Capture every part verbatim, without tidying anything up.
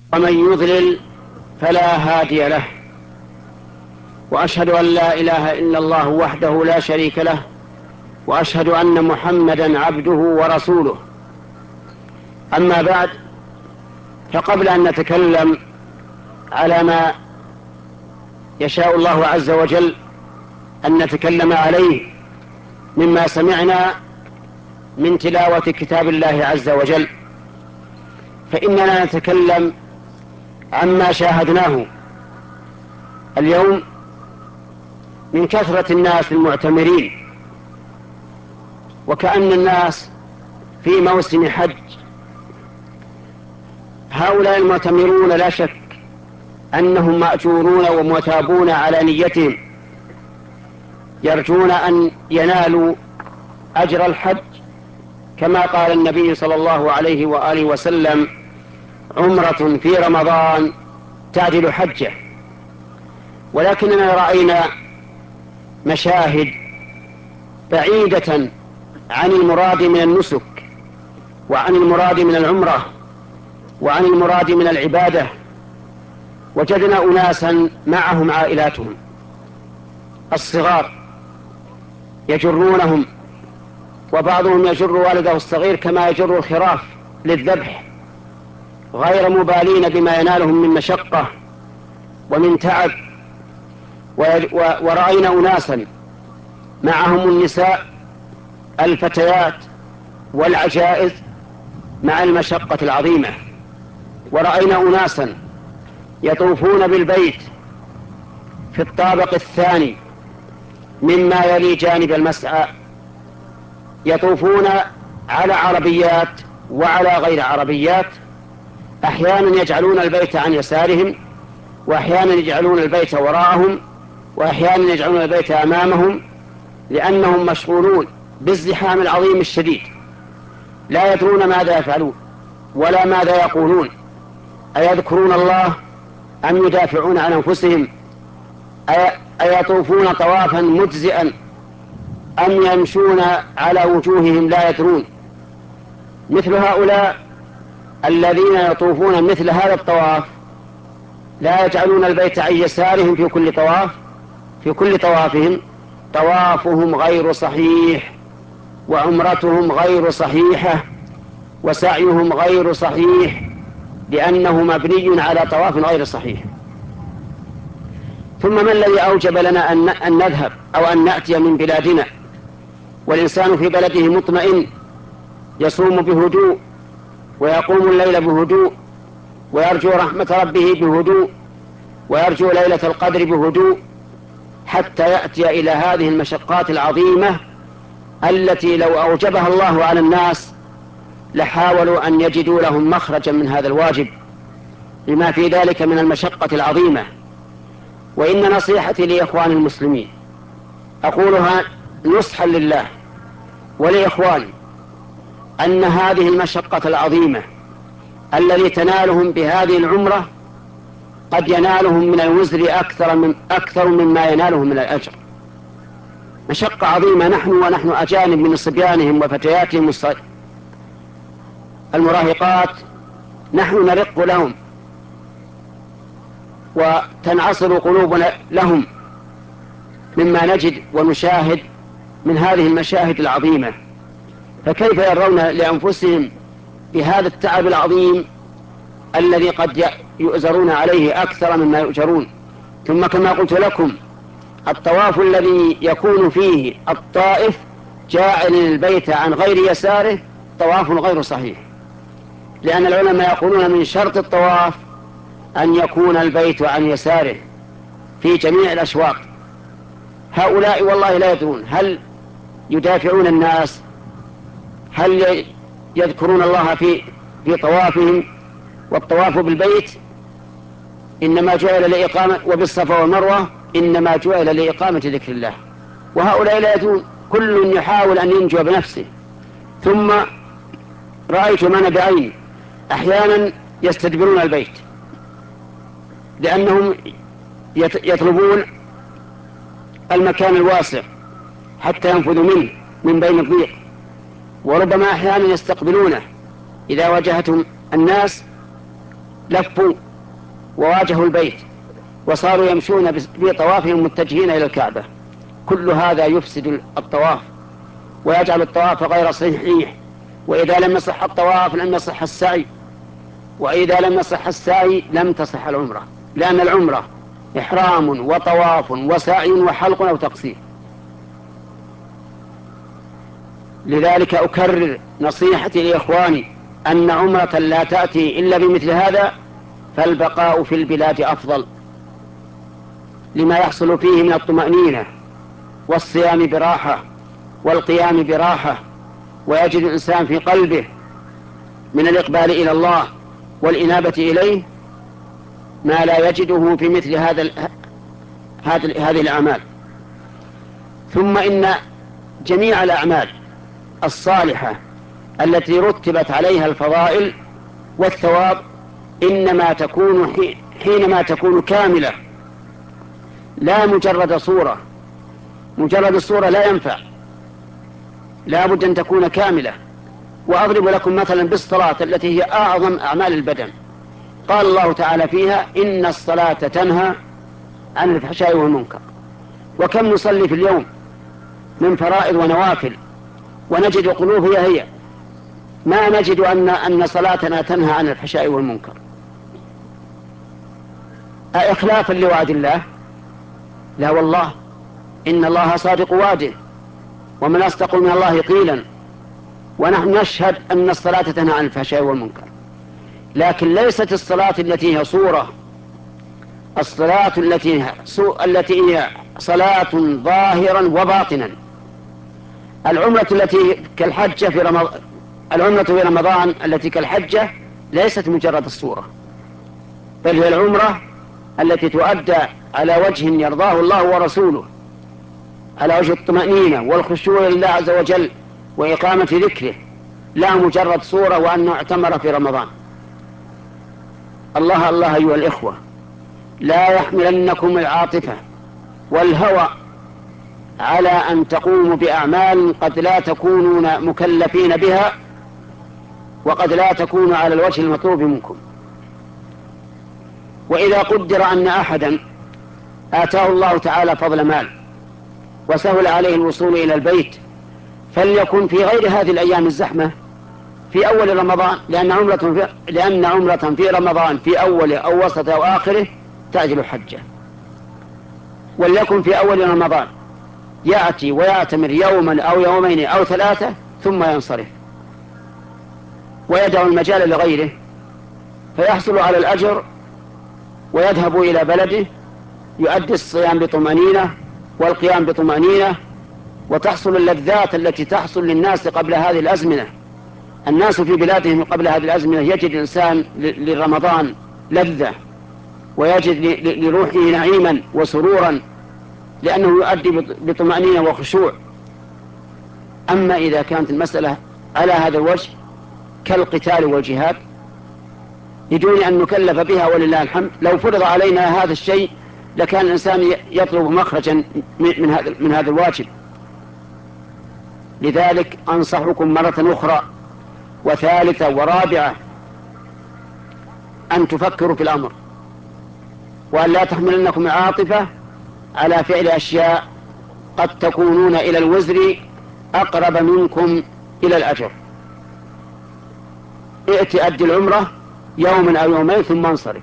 ومن يضلل فلا هادي له، وأشهد أن لا إله إلا الله وحده لا شريك له، وأشهد أن محمدا عبده ورسوله. أما بعد، فقبل أن نتكلم على ما يشاء الله عز وجل أن نتكلم عليه مما سمعنا من تلاوة كتاب الله عز وجل، فإننا نتكلم عما شاهدناه اليوم من كثرة الناس المعتمرين، وكأن الناس في موسم حج. هؤلاء المعتمرون لا شك أنهم مأجورون ومثابون على نيتهم، يرجون أن ينالوا أجر الحج، كما قال النبي صلى الله عليه وآله وسلم: عمرة في رمضان تعدل حجة. ولكننا رأينا مشاهد بعيدة عن المراد من النسك، وعن المراد من العمرة، وعن المراد من العبادة. وجدنا أناسا معهم عائلاتهم الصغار يجرونهم، وبعضهم يجر والده الصغير كما يجر الخراف للذبح، غير مبالين بما ينالهم من مشقة ومن تعب. ورأينا أناسا معهم النساء الفتيات والعجائز مع المشقة العظيمة. ورأينا أناسا يطوفون بالبيت في الطابق الثاني مما يلي جانب المسعى، يطوفون على عربيات وعلى غير عربيات، أحيانا يجعلون البيت عن يسارهم، وأحيانا يجعلون البيت وراءهم، وأحيانا يجعلون البيت أمامهم، لأنهم مشغولون بالزحام العظيم الشديد، لا يدرون ماذا يفعلون ولا ماذا يقولون. أيذكرون الله أم يدافعون عن أنفسهم؟ أيطوفون طوافا مجزئا أم يمشون على وجوههم لا يدرون؟ مثل هؤلاء الذين يطوفون مثل هذا الطواف لا يجعلون البيت عن يسارهم في كل طواف، في كل طوافهم طوافهم غير صحيح، وعمرتهم غير صحيحة، وسعيهم غير صحيح، لأنه مبني على طواف غير صحيح. ثم ما الذي أوجب لنا أن نذهب أو أن نأتي من بلادنا والإنسان في بلده مطمئن، يصوم بهدوء ويقوم الليل بهدوء ويرجو رحمة ربه بهدوء ويرجو ليلة القدر بهدوء، حتى يأتي إلى هذه المشقات العظيمة التي لو أوجبها الله على الناس لحاولوا أن يجدوا لهم مخرجا من هذا الواجب، لما في ذلك من المشقة العظيمة. وإن نصيحتي لإخوان المسلمين أقولها نصحا لله ولإخواني، أن هذه المشقة العظيمة الذي تنالهم بهذه العمرة قد ينالهم من الوزر أكثر من أكثر مما ينالهم من الأجر. مشقة عظيمة. نحن ونحن أجانب من صبيانهم وفتياتهم المراهقات، نحن نرق لهم وتنعصر قلوبنا لهم مما نجد ونشاهد من هذه المشاهد العظيمة. فكيف يرون لأنفسهم بهذا التعب العظيم الذي قد يؤجرون عليه أكثر مما يؤجرون؟ ثم كما قلت لكم، الطواف الذي يكون فيه الطائف جاعل البيت عن غير يساره طواف غير صحيح، لأن العلماء يقولون من شرط الطواف أن يكون البيت عن يساره في جميع الأشواط. هؤلاء والله لا يدرون هل يدافعون الناس، هل يذكرون الله في في طوافهم. والطواف بالبيت إنما جعل لإقامة، وبالصفا والمروة إنما جعل لإقامة ذكر الله، وهؤلاء لا يدرون، كل يحاول أن ينجو بنفسه. ثم رأيت من بعيني أحيانا يستدبرون البيت لأنهم يطلبون المكان الواسع حتى ينفذوا منه من بين الضيق، وربما أحيانا يستقبلونه إذا واجهتهم الناس لفوا وواجهوا البيت وصاروا يمشون بطوافهم متجهين إلى الكعبة. كل هذا يفسد الطواف ويجعل الطواف غير صحيح، وإذا لم يصح الطواف لم يصح السعي، وإذا لم يصح السعي لم تصح العمرة، لأن العمرة إحرام وطواف وسعي وحلق أو تقصير. لذلك أكرر نصيحتي لإخواني أن عمرة لا تأتي إلا بمثل هذا، فالبقاء في البلاد أفضل لما يحصل فيه من الطمأنينة والصيام براحة والقيام براحة، ويجد الإنسان في قلبه من الإقبال إلى الله والإنابة إليه ما لا يجده في مثل هذا هذه الأعمال. ثم إن جميع الأعمال الصالحة التي رتبت عليها الفضائل والثواب إنما تكون حينما تكون كاملة، لا مجرد صورة. مجرد الصورة لا ينفع، لا بد أن تكون كاملة. وأضرب لكم مثلا بالصلاة التي هي أعظم أعمال البدن. قال الله تعالى فيها: إن الصلاة تنهى عن الفحشاء والمنكر. وكم نصلي في اليوم من فرائض ونوافل ونجد قلوب هي هي، ما نجد أن أن صلاتنا تنهى عن الفحشاء والمنكر. أإخلافا لوعد الله؟ لا والله، إن الله صادق وعده، ومن أصدق من الله قيلا. ونحن نشهد أن الصلاة تنهى عن الفحشاء والمنكر، لكن ليست الصلاة التي هي صورة. الصلاة التي هي, التي هي صلاة ظاهرا وباطنا. العمرة التي كالحجة في رمضان العمرة في رمضان التي كالحجة ليست مجرد الصورة، بل هي العمرة التي تؤدى على وجه يرضاه الله ورسوله، على وجه الطمأنينة والخشوع لله عز وجل وإقامة ذكره، لا مجرد صورة وأنه اعتمر في رمضان. الله الله أيها الإخوة، لا يحملنكم العاطفة والهوى على أن تقوموا بأعمال قد لا تكونون مكلفين بها وقد لا تكون على الوجه المطلوب منكم. وإذا قدر أن أحدا آتاه الله تعالى فضل مال وسهل عليه الوصول إلى البيت، فليكن في غير هذه الأيام الزحمة في أول رمضان، لأن عمرة في, لأن عمرة في رمضان في أوله أو وسطه أو آخره تعجل حجة. وليكن في أول رمضان يأتي ويعتمر يوما أو يومين أو ثلاثة ثم ينصرف ويدعو المجال لغيره، فيحصل على الأجر ويذهب إلى بلده يؤدي الصيام بطمأنينة والقيام بطمأنينة، وتحصل اللذات التي تحصل للناس قبل هذه الأزمنة. الناس في بلادهم قبل هذه الأزمنة يجد الإنسان لرمضان لذة ويجد لروحه نعيما وسرورا لأنه يؤدي بطمأنينة وخشوع. أما إذا كانت المسألة على هذا الوجه كالقتال والجهاد بدون أن نكلف بها ولله الحمد، لو فرض علينا هذا الشيء لكان الإنسان يطلب مخرجا من هذا من هذا الواجب. لذلك أنصحكم مرة أخرى وثالثة ورابعة أن تفكروا في الأمر، وأن لا تحملنكم العاطفة على فعل أشياء قد تكونون إلى الوزر أقرب منكم إلى الأجر. ائت أدي العمرة يوما أو يومين ثم انصرف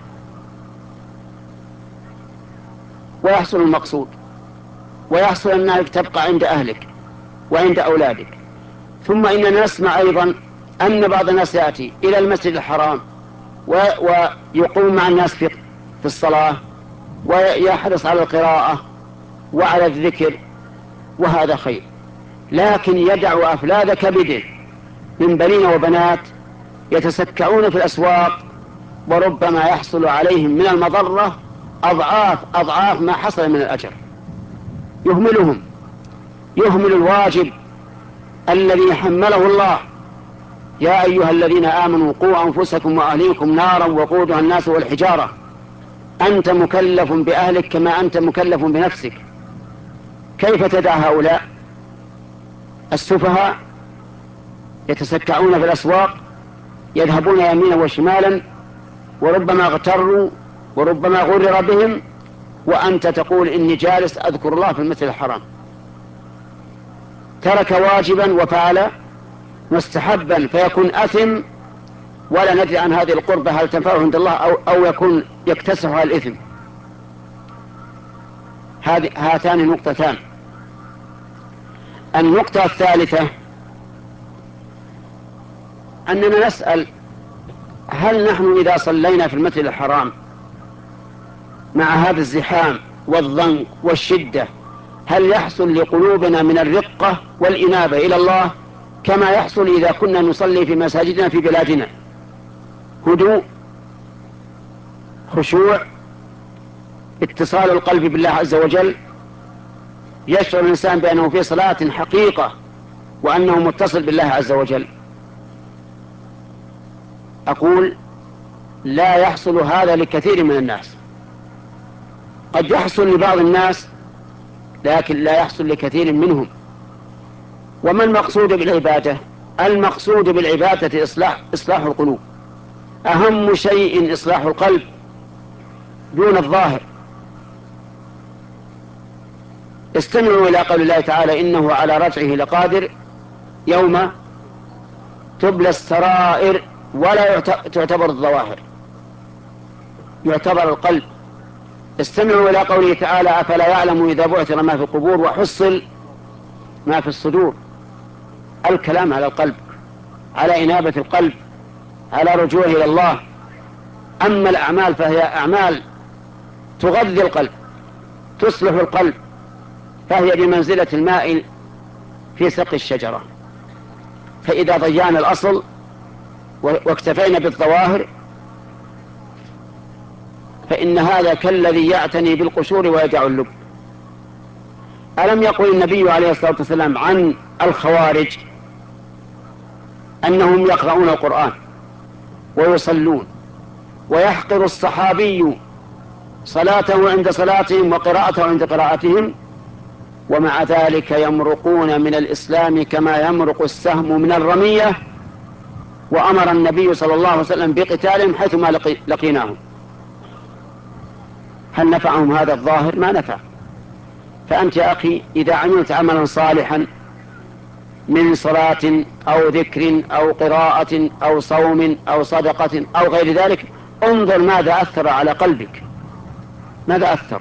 ويحصل المقصود، ويحصل أنك تبقى عند أهلك وعند أولادك. ثم إننا نسمع أيضا أن بعض الناس يأتي إلى المسجد الحرام ويقوم مع الناس في الصلاة ويحرص على القراءة وعلى الذكر، وهذا خير، لكن يدع أفلاد كبده من بنين وبنات يتسكعون في الأسواق، وربما يحصل عليهم من المضرة أضعاف أضعاف ما حصل من الأجر. يهملهم، يهمل الواجب الذي حمله الله: يا أيها الذين آمنوا قوا أنفسكم وأهليكم نارا وقودها الناس والحجارة. أنت مكلف بأهلك كما أنت مكلف بنفسك. كيف تدع هؤلاء السفهاء يتسكعون في الأسواق، يذهبون يمينا وشمالا وربما اغتروا وربما غرر بهم، وأنت تقول إني جالس أذكر الله في المسجد الحرام. ترك واجبا وفعل مستحبا فيكون أثم، ولا ندري عن هذه القربة هل تنفعه عند الله أو, أو يكون يكتسبها الإثم. هذه هاتان نقطتان. النقطة الثالثة أننا نسأل: هل نحن إذا صلينا في المسجد الحرام مع هذا الزحام والضنك والشدة هل يحصل لقلوبنا من الرقة والإنابة إلى الله كما يحصل إذا كنا نصلي في مساجدنا في بلادنا؟ هدوء، خشوع، اتصال القلب بالله عز وجل، يشعر الإنسان بأنه في صلاة حقيقة وأنه متصل بالله عز وجل. أقول: لا يحصل هذا لكثير من الناس. قد يحصل لبعض الناس لكن لا يحصل لكثير منهم. وما المقصود بالعبادة؟ المقصود بالعبادة إصلاح, إصلاح القلوب. أهم شيء إصلاح القلب دون الظاهر. استمعوا إلى قول الله تعالى: إنه على رجعه لقادر يوم تبلى السرائر ولا تعتبر الظواهر، يعتبر القلب. استمعوا إلى قوله تعالى: أفلا يعلم إذا بعثر ما في القبور وحصل ما في الصدور. الكلام على القلب، على إنابة القلب، على رجوعه إلى الله. أما الأعمال فهي أعمال تغذي القلب، تصلح القلب، فهي بمنزلة الماء في سقي الشجرة. فإذا ضيعنا الأصل واكتفينا بالظواهر فإن هذا كالذي يعتني بالقشور ويدع اللب. ألم يقل النبي عليه الصلاة والسلام عن الخوارج أنهم يقرؤون القرآن ويصلون، ويحقر الصحابي صلاته عند صلاتهم وقراءته عند قراءتهم، ومع ذلك يمرقون من الإسلام كما يمرق السهم من الرمية، وأمر النبي صلى الله عليه وسلم بقتالهم حيثما لقي لقيناهم. هل نفعهم هذا الظاهر؟ ما نفع. فأنت يا أخي إذا عملت عملا صالحا من صلاة أو ذكر أو قراءة أو صوم أو صدقة أو غير ذلك، انظر ماذا أثر على قلبك، ماذا أثر.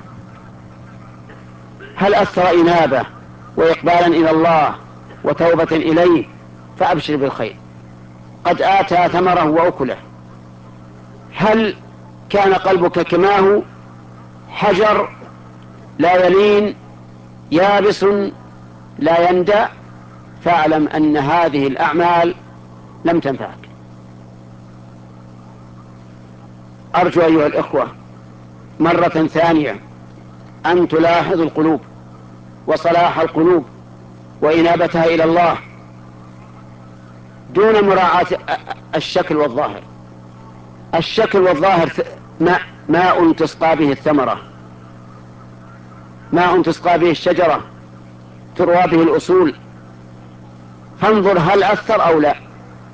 هل أثر إنابة وإقبالا إلى الله وتوبة إليه؟ فأبشر بالخير، قد آتى ثمره وأكله. هل كان قلبك كما هو حجر لا يلين يابس لا يندى؟ فاعلم أن هذه الأعمال لم تنفعك. أرجو أيها الإخوة مرة ثانية أن تلاحظوا القلوب وصلاح القلوب وإنابتها إلى الله دون مراعاة الشكل والظاهر. الشكل والظاهر ماء, ماء تسقى به الثمرة، ماء تسقى به الشجرة، تروى به الأصول. فانظر هل أثر أو لا.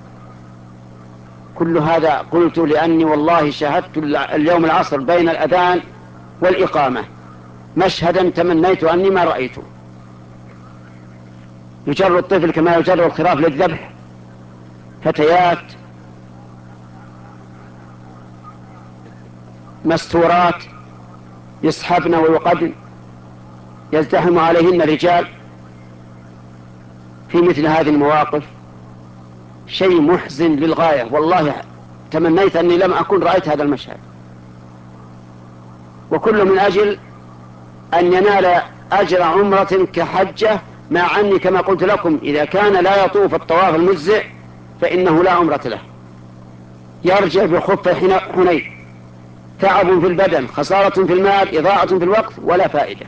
كل هذا قلت لأني والله شاهدت اليوم العصر بين الأذان والإقامة مشهدا تمنيت أني ما رأيته. يجر الطفل كما يجر الخراف للذبح، فتيات مستورات يسحبن ويقدن، يزدحم عليهن رجال في مثل هذه المواقف. شيء محزن للغاية، والله تمنيت أني لم أكن رأيت هذا المشهد. وكل من أجل أن ينال أجر عمرة كحجة، مع أني كما قلت لكم إذا كان لا يطوف الطواف المجزئ فإنه لا عمرة له، يرجع بخف حنين، تعب في البدن، خسارة في المال، إضاعة في الوقت، ولا فائدة.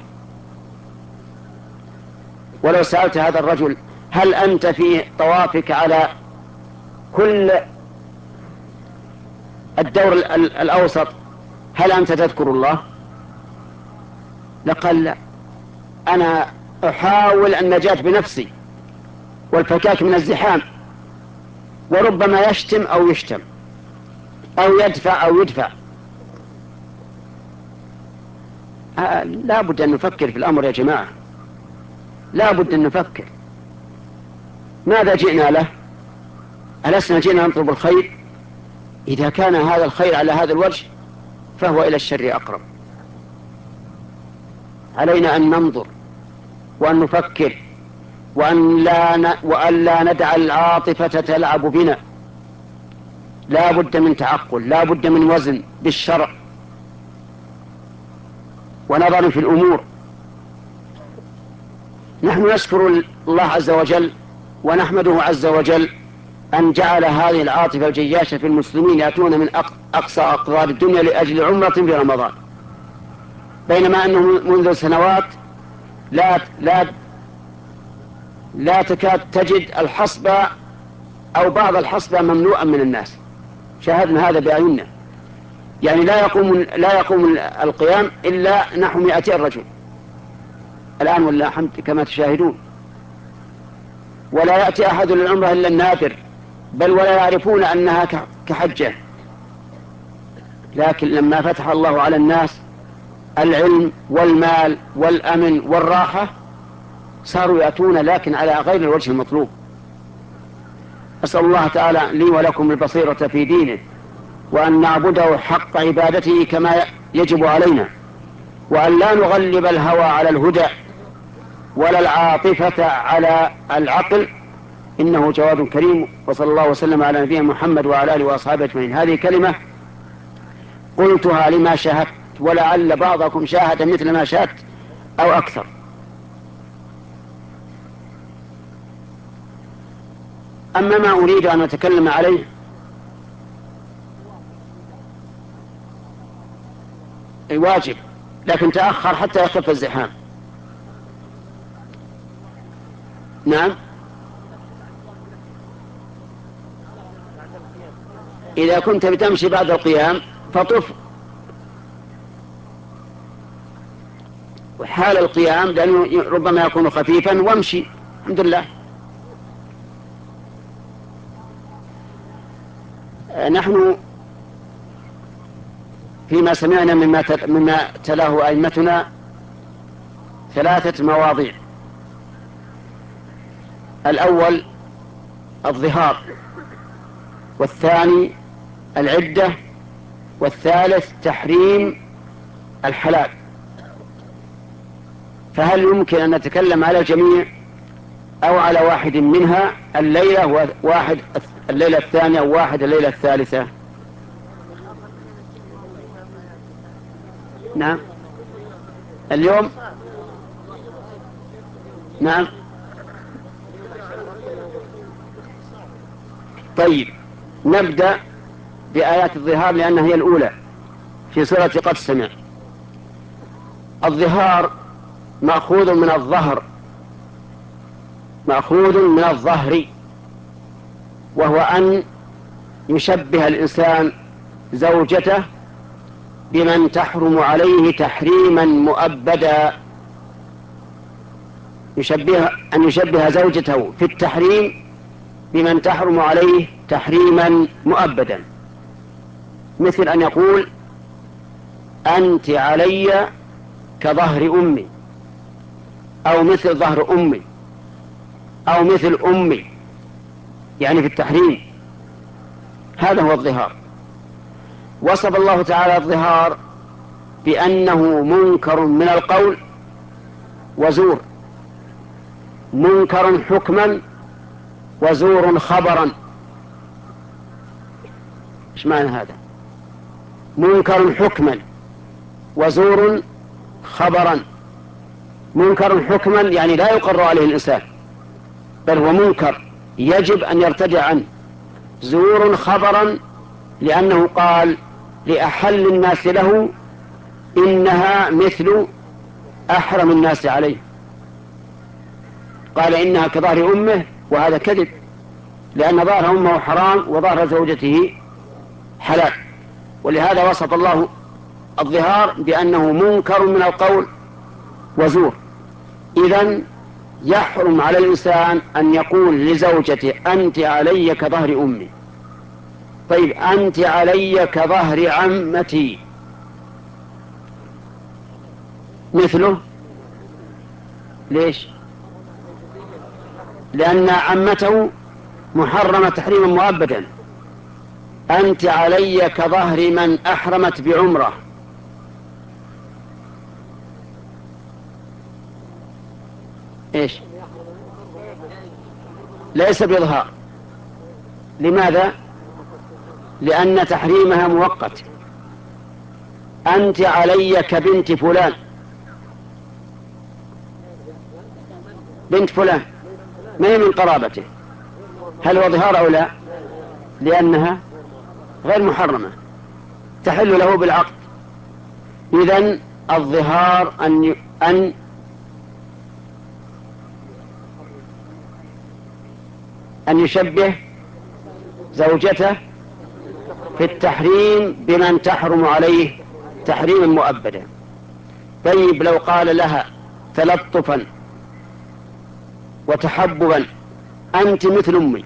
ولو سألت هذا الرجل: هل أنت في طوافك على كل الدور الأوسط هل أنت تذكر الله؟ لقال: لا، أنا أحاول النجاة بنفسي والفكاك من الزحام، وربما يشتم أو يشتم. أو يدفع أو يدفع. آه لا بد أن نفكر في الأمر يا جماعة، لا بد أن نفكر. ماذا جئنا له؟ ألسنا جئنا نطلب الخير؟ إذا كان هذا الخير على هذا الوجه فهو إلى الشر أقرب. علينا أن ننظر وأن نفكر وأن لا, ن... وأن لا ندع العاطفة تلعب بنا. لا بد من تعقل، لا بد من وزن بالشرع ونظر في الأمور. نحن نشكر الله عز وجل ونحمده عز وجل أن جعل هذه العاطفة الجياشة في المسلمين يأتون من أقصى أقطار الدنيا لأجل عمرة في رمضان، بينما أنه منذ سنوات لا لا لا تكاد تجد الحصبة أو بعض الحصبة مملوءا من الناس. شاهدنا هذا بأعيننا، يعني لا يقوم لا يقوم القيام إلا نحو مئتي رجل الآن والله الحمد كما تشاهدون، ولا يأتي أحد للعمرة إلا النادر، بل ولا يعرفون أنها كحجة. لكن لما فتح الله على الناس العلم والمال والأمن والراحة صاروا يأتون، لكن على غير الوجه المطلوب. أسأل الله تعالى لي ولكم البصيرة في دينه، وأن نعبده حق عبادته كما يجب علينا، وأن لا نغلب الهوى على الهدى ولا العاطفة على العقل، إنه جواد كريم. وصلى الله وسلم على نبينا محمد وعلى آله وأصحابه أجمعين. هذه كلمة قلتها لما شاهدت، ولعل بعضكم شاهد مثل ما شاهدت أو أكثر. أما ما أريد أن أتكلم عليه واجب، لكن تأخر حتى يخف الزحام. نعم، إذا كنت بتمشي بعد القيام فطف وحال القيام، لأنه ربما يكون خفيفا، وامشي الحمد لله. نحن فيما سمعنا مما مما تلاه أئمتنا ثلاثة مواضيع: الأول الظهار، والثاني العدة، والثالث تحريم الحلال. فهل يمكن أن نتكلم على الجميع أو على واحد منها الليلة وواحد الليلة الثانية وواحد الليلة الثالثة؟ نعم، اليوم نعم. طيب، نبدأ بآيات الظهار لأنها هي الأولى في سورة قد سمع. الظهار مأخوذ من الظهر، مأخوذ من الظهر، وهو أن يشبه الإنسان زوجته بمن تحرم عليه تحريما مؤبدا. يشبه أن يشبه زوجته في التحريم بمن تحرم عليه تحريما مؤبدا، مثل أن يقول: أنت علي كظهر أمي، أو مثل ظهر أمي، أو مثل أمي، يعني في التحريم. هذا هو الظهار. وصف الله تعالى الظهار بأنه منكر من القول وزور، منكر حكما وزور خبرا. ايش معنى هذا؟ منكر حكما وزور خبرا. منكر حكما يعني لا يقر عليه الإنسان، بل هو منكر يجب أن يرتدع عنه. زور خبرا لأنه قال لأحل الناس له إنها مثل أحرم الناس عليه، قال إنها كظهر أمه، وهذا كذب، لأن ظهر أمه حرام وظهر زوجته حلال. ولهذا وصف الله الظهار بأنه منكر من القول وزور. إذن يحرم على الإنسان أن يقول لزوجته: أنت علي كظهر أمي. طيب أنت علي كظهر عمتي مثله، ليش؟ لأن عمته محرمة تحريما مؤبدا. أنت علي كظهر من أحرمت بعمرة، إيش؟ ليس بإظهار. لماذا؟ لأن تحريمها مؤقت. أنت علي كبنت فلان، بنت فلان ما هي من قرابته، هل هو ظهار أو لا؟ لأنها غير محرمة تحل له بالعقد. إذن الظهار أن أن أن يشبه زوجته في التحريم بمن تحرم عليه تحريما مؤبدا. طيب لو قال لها تلطفا وتحببا أنت مثل أمي،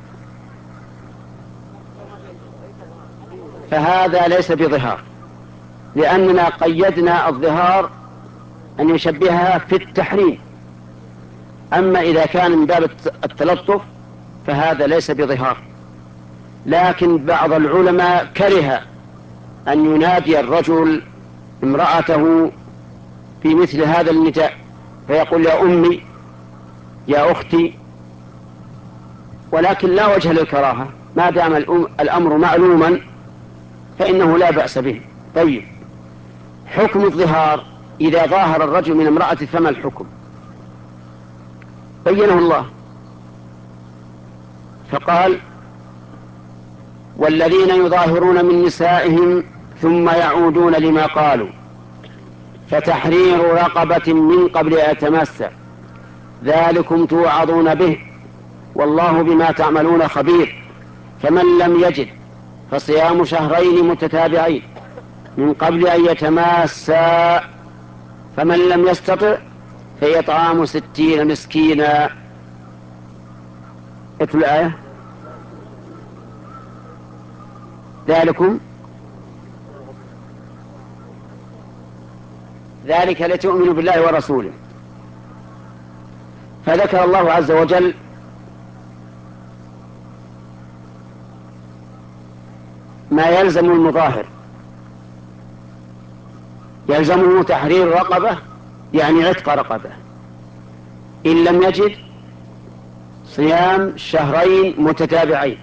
فهذا ليس بظهار، لأننا قيدنا الظهار أن يشبهها في التحريم. أما إذا كان من باب التلطف فهذا ليس بظهار. لكن بعض العلماء كره أن ينادي الرجل امرأته في مثل هذا النداء، فيقول يا أمي يا أختي، ولكن لا وجه للكراهة ما دام الأمر معلوما فإنه لا بأس به. طيب حكم الظهار إذا ظاهر الرجل من امرأة فما الحكم؟ بينه الله فقال والذين يظاهرون من نسائهم ثم يعودون لما قالوا فتحرير رقبة من قبل أن يتمسى ذلكم توعظون به والله بما تعملون خبير. فمن لم يجد فصيام شهرين متتابعين من قبل أن يتماسا فمن لم يستطع فإطعام ستين مسكينا. اتلو الآية. ذلكم ذلك لتؤمنوا بالله ورسوله. فذكر الله عز وجل ما يلزم المظاهر، يلزمه تحرير رقبة يعني عتق رقبة، إن لم يجد صيام شهرين متتابعين.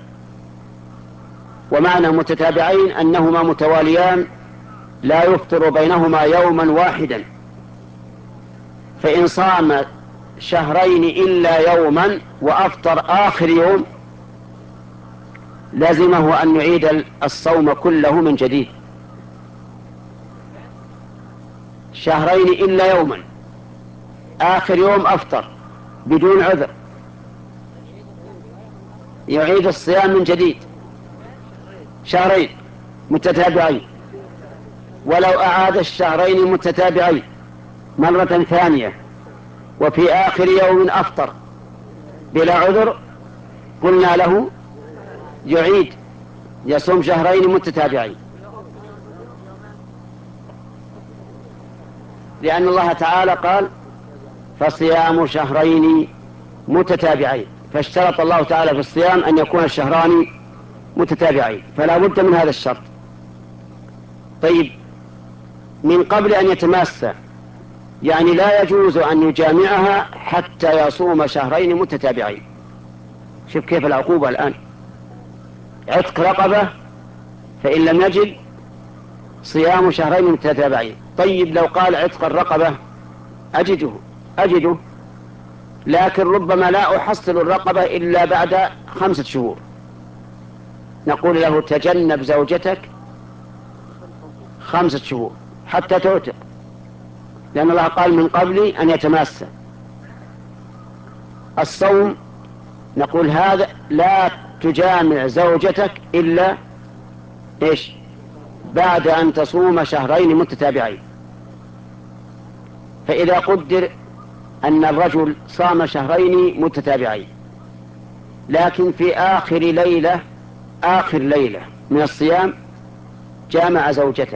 ومعنى متتابعين أنهما متواليان لا يفطر بينهما يوما واحدا، فإن صام شهرين إلا يوما وأفطر آخر يوم لازمه أن يعيد الصوم كله من جديد. شهرين إلا يوما آخر يوم أفطر بدون عذر يعيد الصيام من جديد شهرين متتابعين. ولو أعاد الشهرين المتتابعين مرة ثانية وفي آخر يوم أفطر بلا عذر قلنا له يعيد يصوم شهرين متتابعين، لأن الله تعالى قال فصيام شهرين متتابعين، فاشترط الله تعالى في الصيام أن يكون الشهران متتابعين، فلا بد من هذا الشرط. طيب من قبل أن يتماسى يعني لا يجوز أن يجامعها حتى يصوم شهرين متتابعين. شوف كيف العقوبة الآن، عتق رقبة فإن لم يجد صيام شهرين متتابعين. طيب لو قال عتق الرقبة أجده أجده لكن ربما لا أحصل الرقبة إلا بعد خمسة شهور، نقول له تجنب زوجتك خمسة شهور حتى تعتق، لأن الله قال من قبل أن يتماسى. الصوم نقول هذا لا تجامع زوجتك إلا إيش بعد أن تصوم شهرين متتابعين. فإذا قدر أن الرجل صام شهرين متتابعين لكن في آخر ليلة آخر ليلة من الصيام جامع زوجته،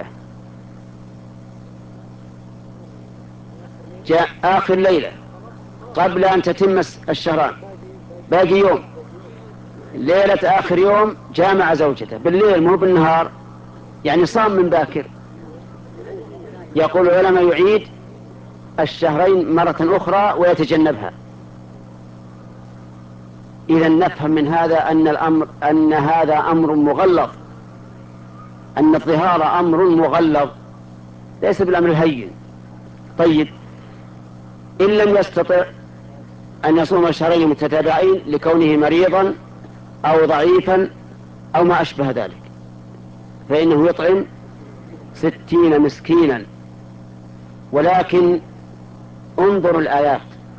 جاء آخر ليلة قبل أن تتم الشهران، باقي يوم، ليلة آخر يوم جامع زوجته بالليل مو بالنهار، يعني صام من باكر. يقول العلماء يعيد الشهرين مرة أخرى ويتجنبها. إذا نفهم من هذا أن الأمر أن هذا أمر مغلظ، أن الظهار أمر مغلظ ليس بالأمر الهين. طيب، إن لم يستطع أن يصوم شهرين متتابعين لكونه مريضا أو ضعيفا أو ما أشبه ذلك، فإنه يطعم ستين مسكينا. ولكن انظروا الآيات.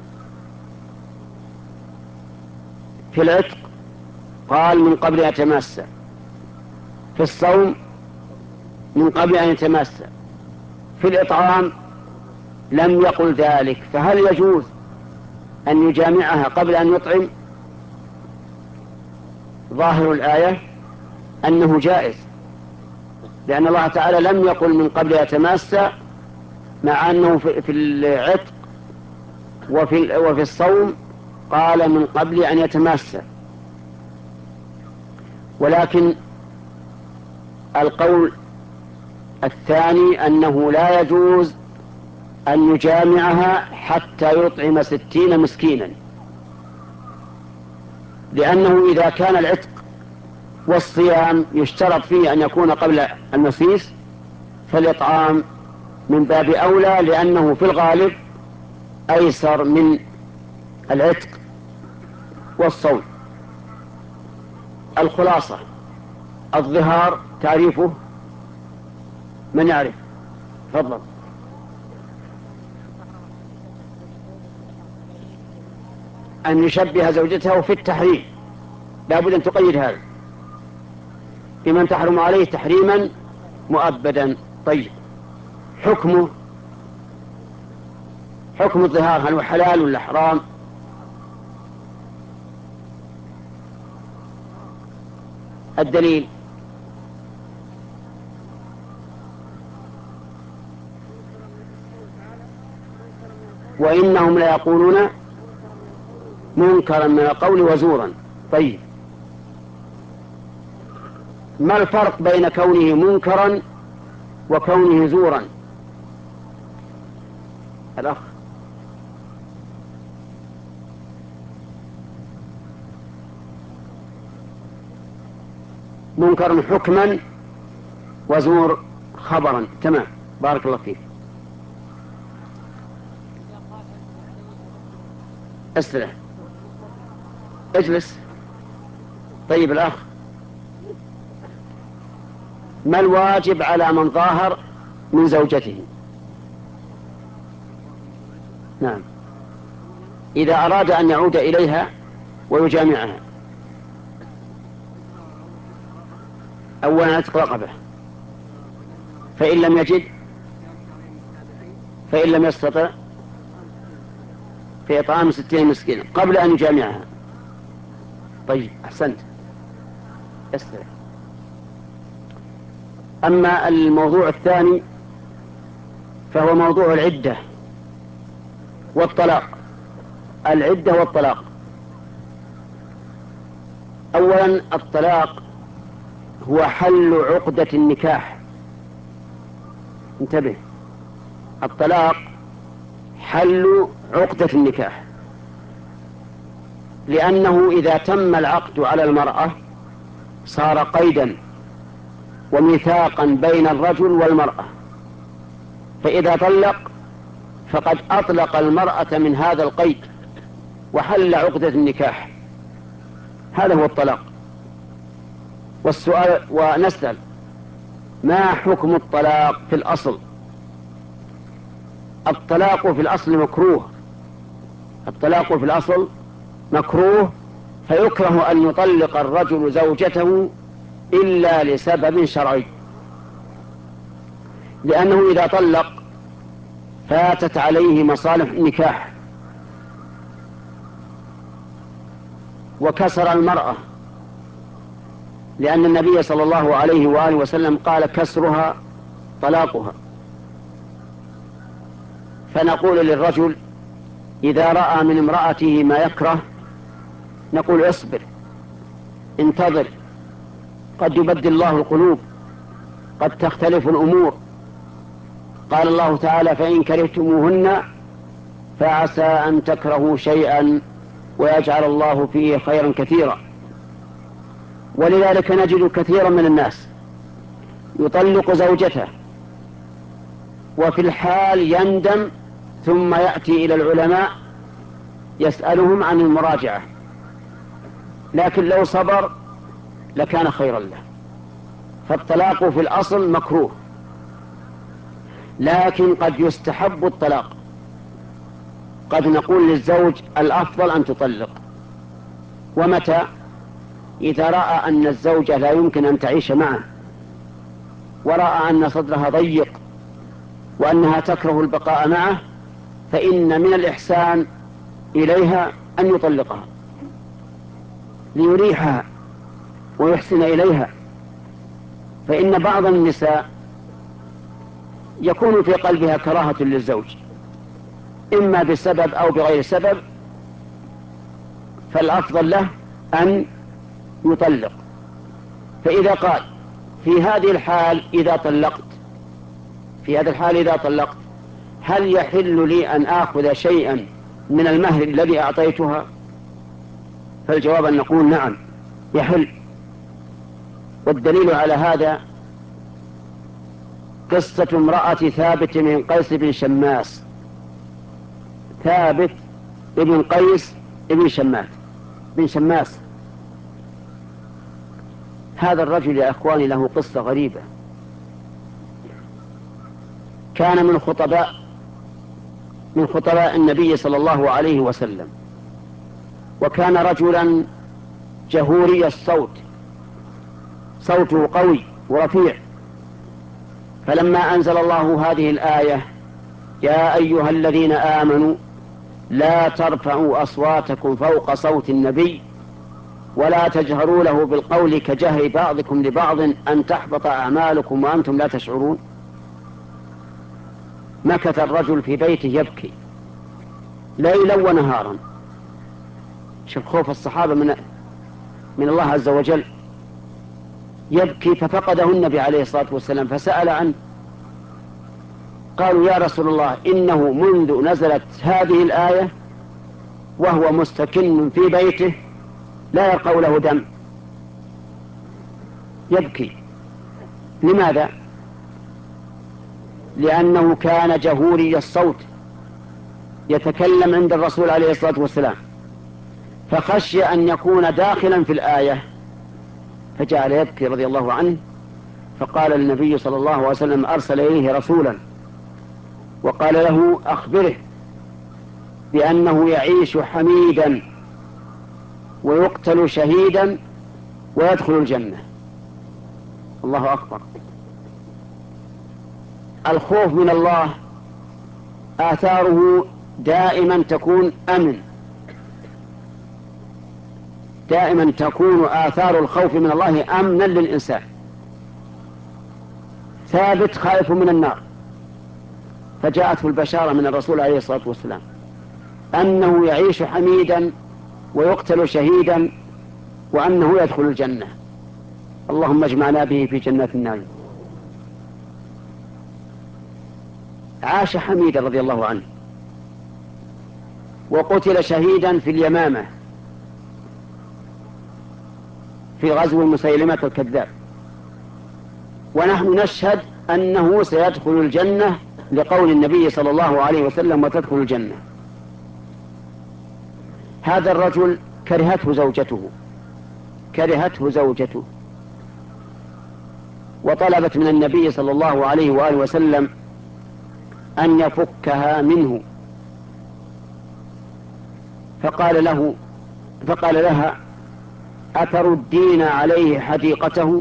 في العتق قال من قبل أن يتماس، في الصوم من قبل أن يتماس، في الإطعام لم يقل ذلك. فهل يجوز أن يجامعها قبل أن يطعم؟ ظاهر الآية أنه جائز، لأن الله تعالى لم يقل من قبل أن يتماس، مع أنه في العتق وفي, وفي الصوم قال من قبل أن يتماس. ولكن القول الثاني أنه لا يجوز أن يجامعها حتى يطعم ستين مسكينا، لأنه إذا كان العتق والصيام يشترط فيه أن يكون قبل المسيس، فالإطعام من باب أولى، لأنه في الغالب أيسر من العتق والصوم. الخلاصة، الظهار تعريفه من يعرف؟ تفضل. أن يشبه زوجته في التحريم، لا بد أن تقيد هذا بمن تحرم عليه تحريما مؤبدا. طيب، حكمه، حكم الظهار هل هو حلال ولا حرام؟ الدليل وإنهم لا يقولون منكرا من القول وزورا. طيب، ما الفرق بين كونه منكرا وكونه زورا؟ الأخ. منكر حكما وزور خبرا. تمام، بارك الله فيك. استرح، اجلس. طيب الأخ، ما الواجب على من ظاهر من زوجته؟ نعم، إذا أراد أن يعود إليها ويجامعها، أولا عتق رقبة، فإن لم يجد، فإن لم يستطع في إطعام ستين مسكينا قبل أن يجامعها. طيب، أحسنت، استرح. أما الموضوع الثاني فهو موضوع العدة والطلاق. العدة والطلاق. أولا، الطلاق هو حل عقدة النكاح. انتبه، الطلاق حل عقدة النكاح، لأنه إذا تم العقد على المرأة صار قيدا وميثاقا بين الرجل والمرأة، فإذا طلق فقد أطلق المرأة من هذا القيد وحل عقدة النكاح. هذا هو الطلاق. والسؤال، ونسأل ما حكم الطلاق في الأصل؟ الطلاق في الأصل مكروه. الطلاق في الأصل مكروه، فيكره أن يطلق الرجل زوجته إلا لسبب شرعي، لأنه إذا طلق فاتت عليه مصالح النكاح، وكسر المرأة لأن النبي صلى الله عليه وآله وسلم قال كسرها طلاقها. فنقول للرجل إذا رأى من امرأته ما يكره نقول اصبر، انتظر، قد يبدل الله القلوب، قد تختلف الأمور. قال الله تعالى فإن كرهتموهن فعسى أن تكرهوا شيئا ويجعل الله فيه خيرا كثيرا. ولذلك نجد كثيرا من الناس يطلق زوجته وفي الحال يندم ثم يأتي إلى العلماء يسألهم عن المراجعة، لكن لو صبر لكان خيرا له. فالطلاق في الأصل مكروه، لكن قد يستحب الطلاق. قد نقول للزوج الأفضل أن تطلق. ومتى؟ إذا رأى أن الزوجة لا يمكن أن تعيش معه، ورأى أن صدرها ضيق وأنها تكره البقاء معه، فإن من الإحسان إليها أن يطلقها ليريحها ويحسن إليها. فإن بعض النساء يكون في قلبها كراهة للزوج إما بسبب أو بغير سبب، فالأفضل له أن يطلق. فإذا قال في هذه الحال إذا طلقت في هذه الحال إذا طلقت هل يحل لي أن آخذ شيئا من المهر الذي أعطيتها؟ فالجواب أن نقول نعم يحل. والدليل على هذا قصة امرأة ثابت بن قيس بن شماس. ثابت بن قيس بن شماس بن شماس هذا الرجل يا أخواني له قصة غريبة. كان من خطباء من خطباء النبي صلى الله عليه وسلم، وكان رجلا جهوري الصوت، صوته قوي ورفيع. فلما أنزل الله هذه الآية يا أيها الذين آمنوا لا ترفعوا أصواتكم فوق صوت النبي ولا تجهروا له بالقول كجهر بعضكم لبعض أن تحبط أعمالكم وأنتم لا تشعرون، مكث الرجل في بيته يبكي ليلا ونهارا. شوف خوف الصحابة من من الله عز وجل. يبكي ففقده النبي عليه الصلاة والسلام فسأل عنه. قالوا يا رسول الله إنه منذ نزلت هذه الآية وهو مستكن في بيته لا يرقى له دم يبكي. لماذا؟ لأنه كان جهوري الصوت يتكلم عند الرسول عليه الصلاة والسلام، فخشي أن يكون داخلا في الآية فجعل يبكي رضي الله عنه. فقال النبي صلى الله عليه وسلم أرسل إليه رسولا وقال له أخبره بأنه يعيش حميدا ويقتل شهيدا ويدخل الجنة. الله أكبر. الخوف من الله آثاره دائما تكون أمن، دائما تكون آثار الخوف من الله أمنا للإنسان. ثابت خائف من النار، فجاءته البشارة من الرسول عليه الصلاة والسلام أنه يعيش حميدا ويقتل شهيدا وأنه يدخل الجنة. اللهم اجمعنا به في جنات النعيم. عاش حميدا رضي الله عنه وقتل شهيدا في اليمامة في غزو مسيلمة الكذاب، ونحن نشهد أنه سيدخل الجنة لقول النبي صلى الله عليه وسلم وتدخل الجنة. هذا الرجل كرهته زوجته كرهته زوجته وطلبت من النبي صلى الله عليه وآله وسلم أن يفكها منه، فقال له فقال لها أتردين عليه حديقته؟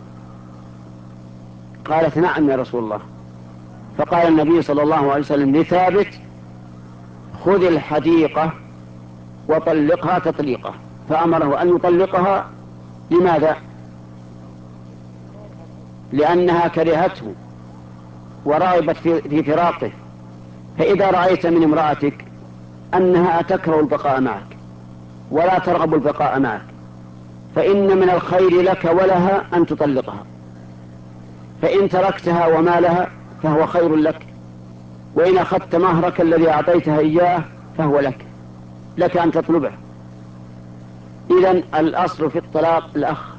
قالت نعم يا رسول الله. فقال النبي صلى الله عليه وسلم لثابت خذ الحديقة وطلقها تطليقة، فأمره أن يطلقها. لماذا؟ لأنها كرهته ورغبت في فراقه. فإذا رأيت من امرأتك أنها تكره البقاء معك ولا ترغب البقاء معك، فإن من الخير لك ولها أن تطلقها، فإن تركتها وما لها فهو خير لك، وإن أخذت مهرك الذي أعطيتها إياه فهو لك لك أن تطلبه. إذن الأصل في الطلاق الأخ.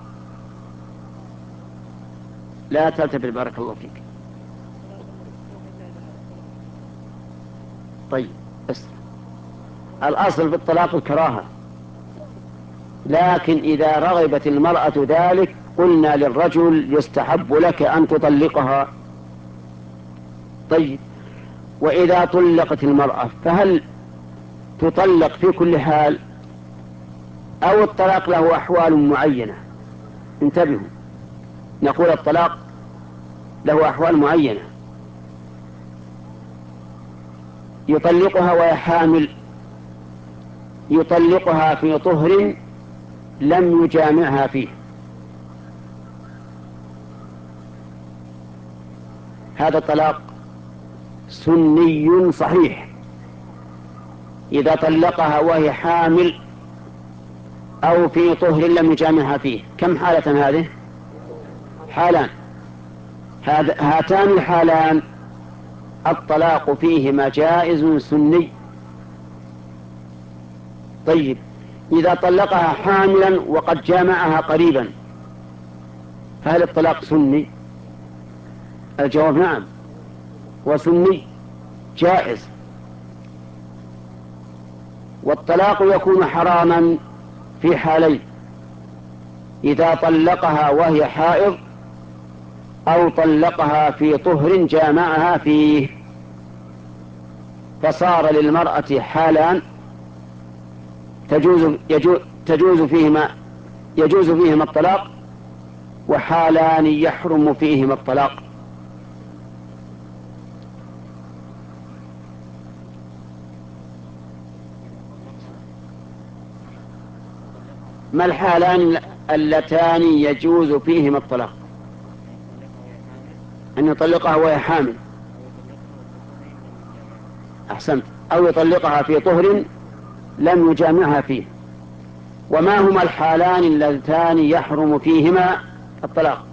لا تلتفت بارك الله فيك. طيب بس الأصل في الطلاق الكراهة، لكن إذا رغبت المرأة ذلك قلنا للرجل يستحب لك أن تطلقها. طيب وإذا طلقت المرأة فهل تطلق في كل حال أو الطلاق له أحوال معينة؟ انتبهوا، نقول الطلاق له أحوال معينة، يطلقها وهي حامل، يطلقها في طهر لم يجامعها فيه، هذا طلاق سني صحيح. إذا طلقها وهي حامل أو في طهر لم يجامعها فيه، كم حالة هذه؟ حالان، هاتان الحالان الطلاق فيهما جائز سني. طيب إذا طلقها حاملا وقد جامعها قريبا فهل الطلاق سني؟ الجواب نعم، وسني جائز. والطلاق يكون حراما في حالين: إذا طلقها وهي حائض أو طلقها في طهر جامعها فيه، فصار للمرأة حالان تجوز, يجوز, تجوز فيهما يجوز فيهما الطلاق، وحالان يحرم فيهما الطلاق. ما الحالان اللتان يجوز فيهما الطلاق؟ أن يطلقها وهي حامل، أحسنت، أو يطلقها في طهر لم يجامعها فيه. وما هما الحالان اللتان يحرم فيهما الطلاق؟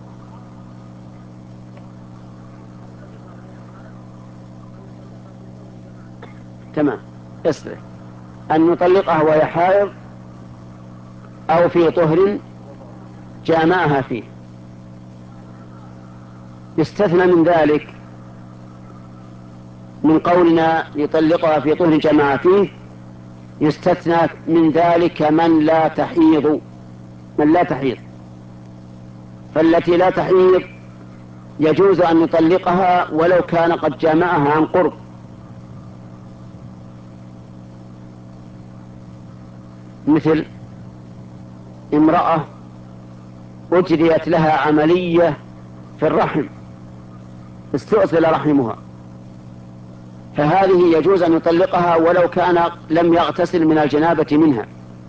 تمام، اصلح: أن يطلقها وهي حائض أو في طهر جامعها فيه. يستثنى من ذلك من قولنا يطلقها في طهر جامعها فيه، يستثنى من ذلك من لا تحيض من لا تحيض فالتي لا تحيض يجوز أن يطلقها ولو كان قد جامعها عن قرب، مثل امرأة أجريت لها عملية في الرحم استؤصل رحمها، فهذه يجوز أن يطلقها ولو كان لم يغتسل من الجنابة منها.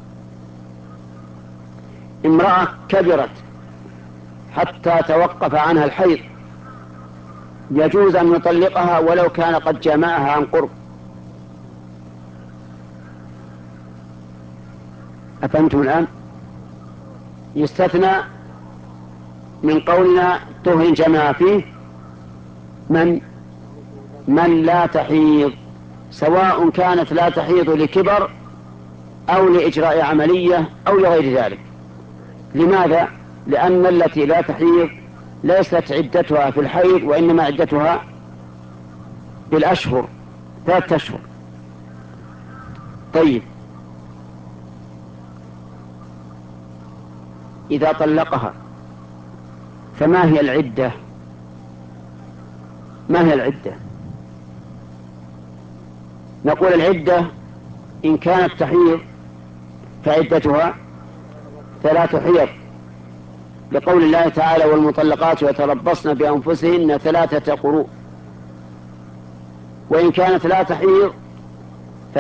امرأة كبرت حتى توقف عنها الحيض يجوز أن يطلقها ولو كان قد جامعها عن قرب. أفهمتم الآن؟ يستثنى من قولنا طهر جمع فيه من من لا تحيض، سواء كانت لا تحيض لكبر أو لإجراء عملية أو لغير ذلك. لماذا؟ لأن التي لا تحيض ليست عدتها في الحيض، وإنما عدتها بالأشهر، ثلاثة أشهر. طيب إذا طلقها فما هي العدة؟ ما هي العدة؟ نقول العدة إن كانت تحيض فعدتها ثلاث حيض، لقول الله تعالى: والمطلقات يتربصن بأنفسهن ثلاثة قروء. وإن كانت لا تحيض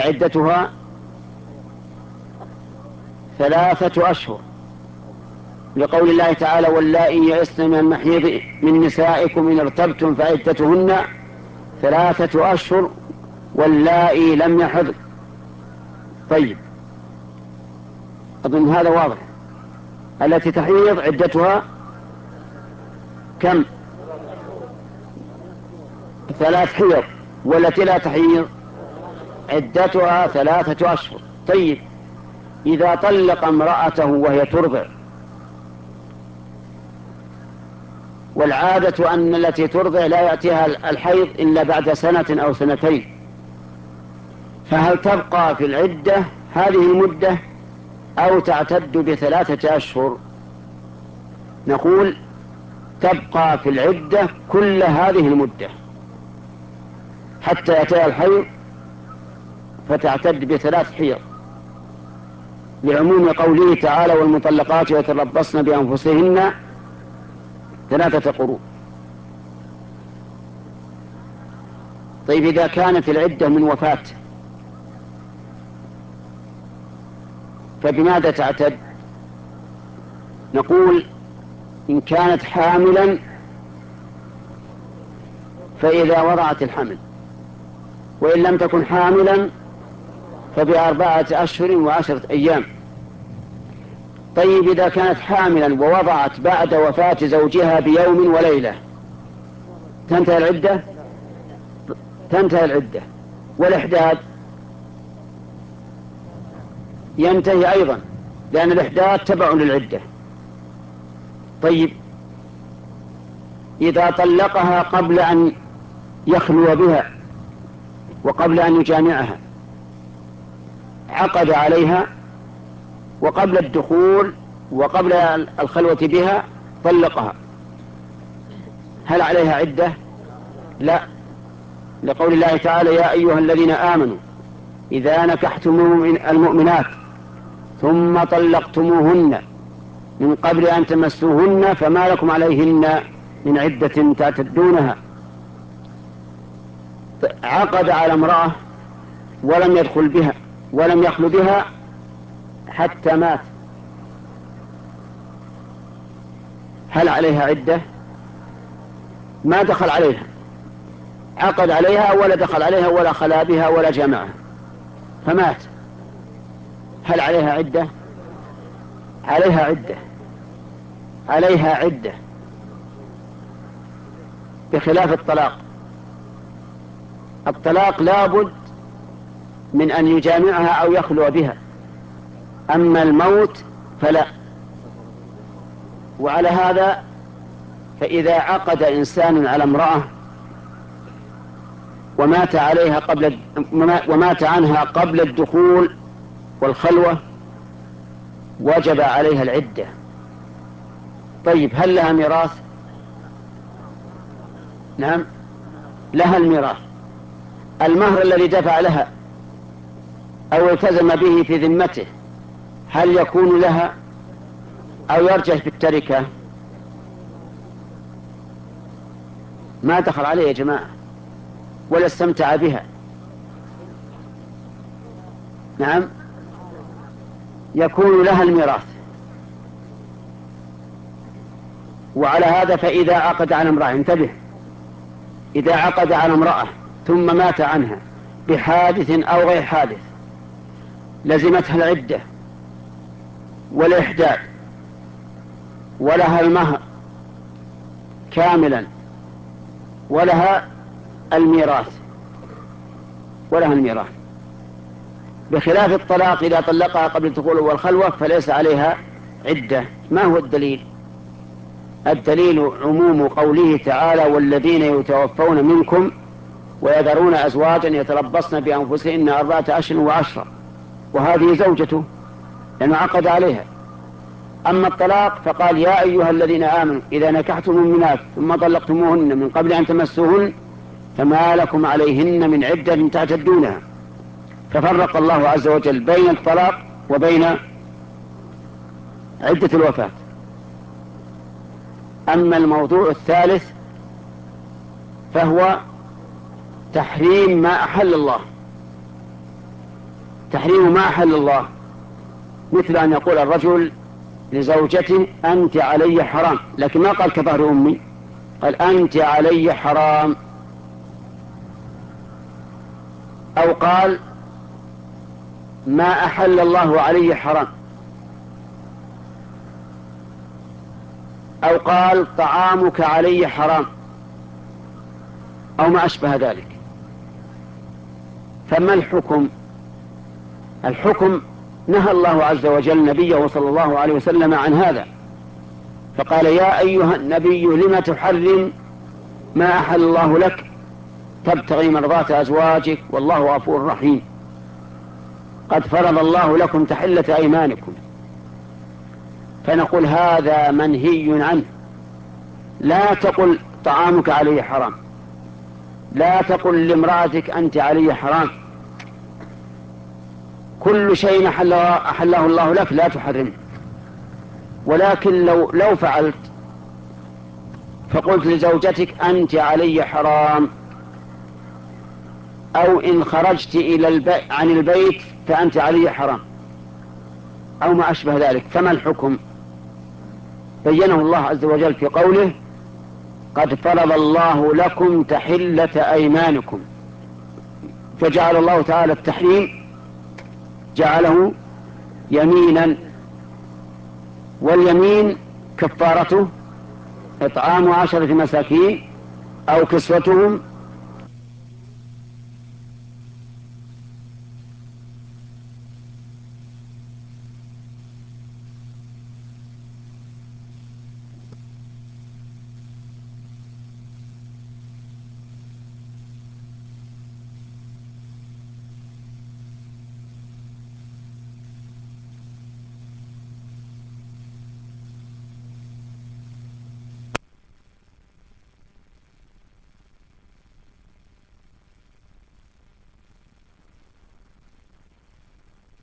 فعدتها ثلاثة أشهر. لقول الله تعالى واللائي يئسن من المحيض من نسائكم إن ارتبتم فعدتهن ثلاثة أشهر واللائي لم يحض. طيب أظن هذا واضح. التي تحيض عدتها كم؟ ثلاث حيض. والتي لا تحيض عدتها ثلاثة أشهر. طيب إذا طلق امرأته وهي ترضع، والعادة أن التي ترضع لا يأتيها الحيض إلا بعد سنة أو سنتين، فهل تبقى في العدة هذه المدة أو تعتد بثلاثة أشهر؟ نقول تبقى في العدة كل هذه المدة حتى يأتيها الحيض فتعتد بثلاث حيض، لعموم قوله تعالى والمطلقات يتربصن بأنفسهن ثلاثة قروء. طيب إذا كانت العدة من وفاة فبماذا تعتد؟ نقول إن كانت حاملا فإذا وضعت الحمل، وإن لم تكن حاملا فبأربعة أشهر وعشرة أيام. طيب إذا كانت حاملا ووضعت بعد وفاة زوجها بيوم وليلة تنتهي العدة؟ تنتهي العدة. والإحداد ينتهي أيضا لأن الإحداد تبع للعدة. طيب إذا طلقها قبل أن يخلو بها وقبل أن يجامعها، عقد عليها وقبل الدخول وقبل الخلوة بها طلقها، هل عليها عدة؟ لا، لقول الله تعالى يا أيها الذين آمنوا إذا نكحتم المؤمنات ثم طلقتموهن من قبل أن تمسوهن فما لكم عليهن من عدة تعتدونها. عقد على امرأة ولم يدخل بها ولم يخل بها حتى مات، هل عليها عدة؟ ما دخل عليها، عقد عليها ولا دخل عليها ولا خلا بها ولا جمعها فمات، هل عليها عدة؟ عليها عدة، عليها عدة بخلاف الطلاق. الطلاق لابد من أن يجامعها أو يخلو بها، أما الموت فلا. وعلى هذا فإذا عقد إنسان على امرأة ومات عليها قبل ومات عنها قبل الدخول والخلوة وجب عليها العدة. طيب هل لها ميراث؟ نعم لها الميراث. المهر الذي دفع لها أو التزم به في ذمته هل يكون لها أو يرجع في التركة؟ ما دخل عليه يا جماعة ولا استمتع بها. نعم يكون لها الميراث. وعلى هذا فإذا عقد على امرأة، انتبه، إذا عقد على امرأة ثم مات عنها بحادث أو غير حادث لزمتها العدة والإحداد ولها المهر كاملا ولها الميراث ولها الميراث بخلاف الطلاق إذا طلقها قبل الدخول والخلوة فليس عليها عدة. ما هو الدليل؟ الدليل عموم قوله تعالى والذين يتوفون منكم ويذرون أزواجا يتربصن بأنفسهن أربعة أشهر وعشرة، وهذه زوجته لأنه عقد عليها. أما الطلاق فقال يا أيها الذين آمنوا إذا نكحتم المؤمنات ثم طلقتموهن من قبل أن تمسوهن فما لكم عليهن من عدة تعتدونها، ففرق الله عز وجل بين الطلاق وبين عدة الوفاة. أما الموضوع الثالث فهو تحريم ما أحل الله. تحريم ما أحل الله مثل أن يقول الرجل لزوجته أنت علي حرام، لكن ما قال كظهر أمي، قال أنت علي حرام، أو قال ما أحل الله علي حرام، أو قال طعامك علي حرام، أو ما أشبه ذلك. فما الحكم؟ الحكم نهى الله عز وجل نبيه صلى الله عليه وسلم عن هذا، فقال يا أيها النبي لم تحرم ما أحل الله لك تبتغي مرضات أزواجك والله غفور رحيم، قد فرض الله لكم تحلة أيمانكم. فنقول هذا منهي عنه. لا تقل طعامك علي حرام، لا تقل لامرأتك أنت علي حرام، كل شيء أحله الله لك لا تحرمه. ولكن لو, لو فعلت فقلت لزوجتك أنت علي حرام، أو إن خرجت إلى البيت عن البيت فأنت علي حرام، أو ما أشبه ذلك، فما الحكم؟ بينه الله عز وجل في قوله قد فرض الله لكم تحلة أيمانكم، فجعل الله تعالى التحريم جعله يمينا، واليمين كفارته إطعام عشرة مساكين أو كسوتهم